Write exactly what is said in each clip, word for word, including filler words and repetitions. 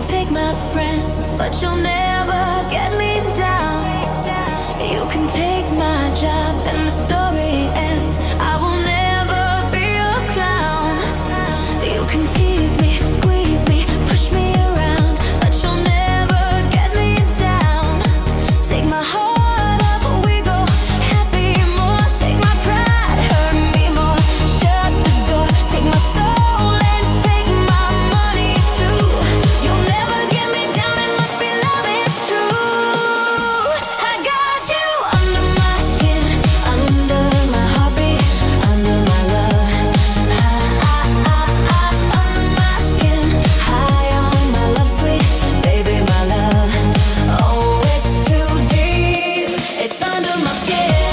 take my friends, but you'll never get me down. You can take my job and the story ends. I will never be a clown. You can tease me, squeeze me, push me around, but you'll never get me down. Take my heart up, we go happy more. Take my pride, hurt me more. Shut the door, take my soul and take my money too. You'll never get me down, it must be love is true. I got you under my skin, under my heartbeat, under my love. I, I, I, I, under my skin, high on my love, sweet baby, my love. Oh, it's too deep, it's under my skin.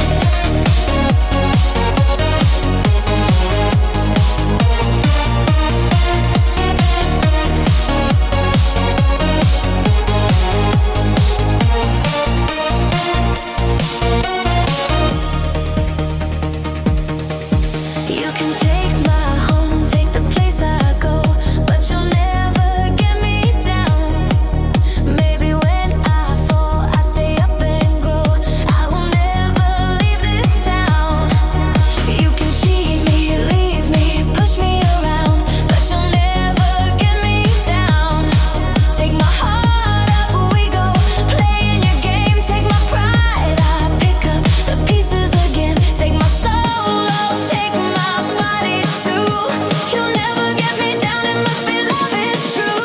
You can take my home, take the place I go, but you'll never get me down. Maybe when I fall, I stay up and grow. I will never leave this town. You can cheat me, leave me, push me around, but you'll never get me down. Take my heart up, we go playing your game. Take my pride, I pick up the pieces again. Take my soul, oh, take my body too. You'll never get me down, it must be love is true.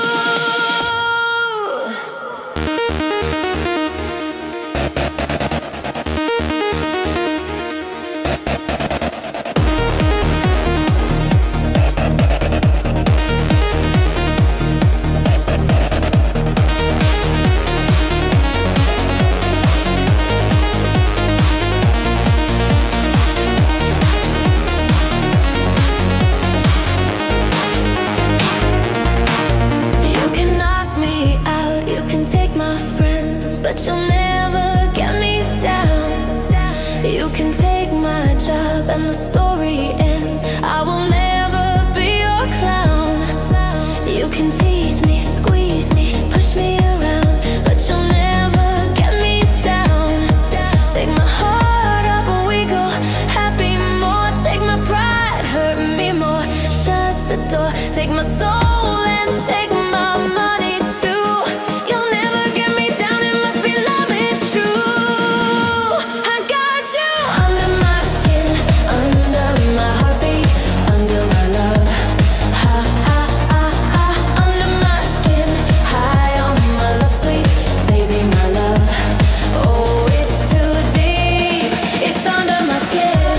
You can knock me out, you can take my friends, but you'll never get me down. You can take my job and the story ends. I will never be your clown. You can tease me, squeeze me, push me around, but you'll never get me down. Take my heart up, we go happy more. Take my pride, hurt me more. Shut the door, take my soul and take my money too. You'll never get me down, it must be love is true. I got you under my skin, under my heartbeat, under my love. I, I, I, I, under my skin, high on my love, sweet baby, my love. Oh, it's too deep, it's under my skin.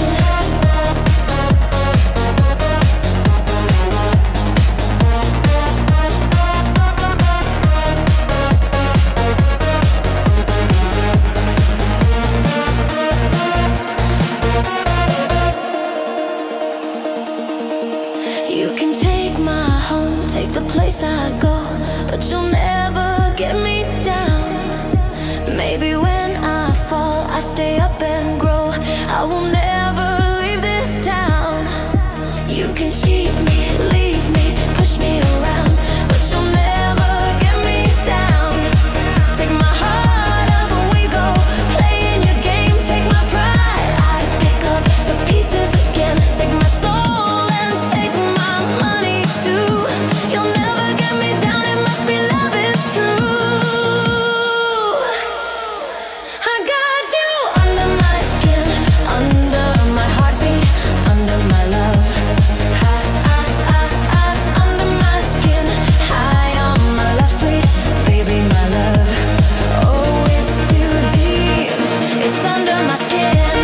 You can take my home, take the place I go, but you'll never get me down. Maybe when I fall, I stay up and grow. I will never leave this town. You can cheat me, leave me, push me around, but you'll never get me down. Take my heart up, we go playing your game. Take my pride, I pick up the pieces again. Take my soul and take my money too. You'll never get me down, it must be love is true. I got you under my skin, under my heartbeat, under my love. I, I, I, I, under my skin, high on my love, sweet baby, my love. Oh, it's too deep, it's under my skin.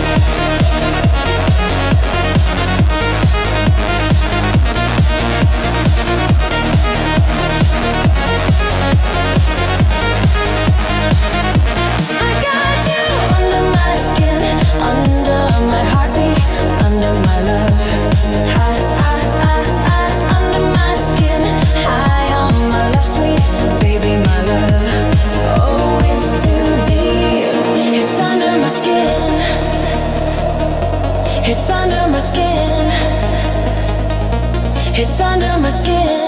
I got you under my skin, under my heartbeat, under my love. I, I, I, I, under my skin, high on my love, sweet baby, my love. Oh, it's too deep, it's under my skin. It's under my skin. It's under my skin.